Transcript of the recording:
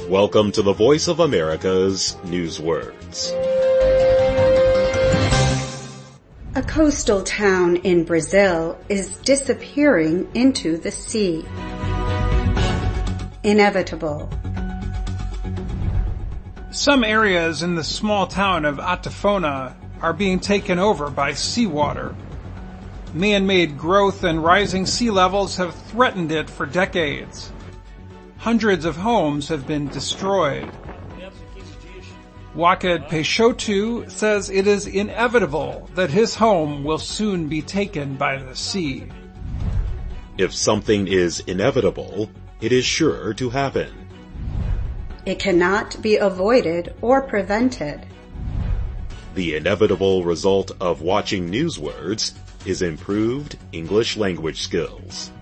Welcome to the Voice of America's Newswords. A coastal town in Brazil is disappearing into the sea. Inevitable. Some areas in the small town of Atafona are being taken over by seawater. Man-made growth and rising sea levels have threatened it for decades. Hundreds of homes have been destroyed. Waked Peixoto says it is inevitable that his home will soon be taken by the sea. If something is inevitable, it is sure to happen. It cannot be avoided or prevented. The inevitable result of watching Newswords is improved English language skills.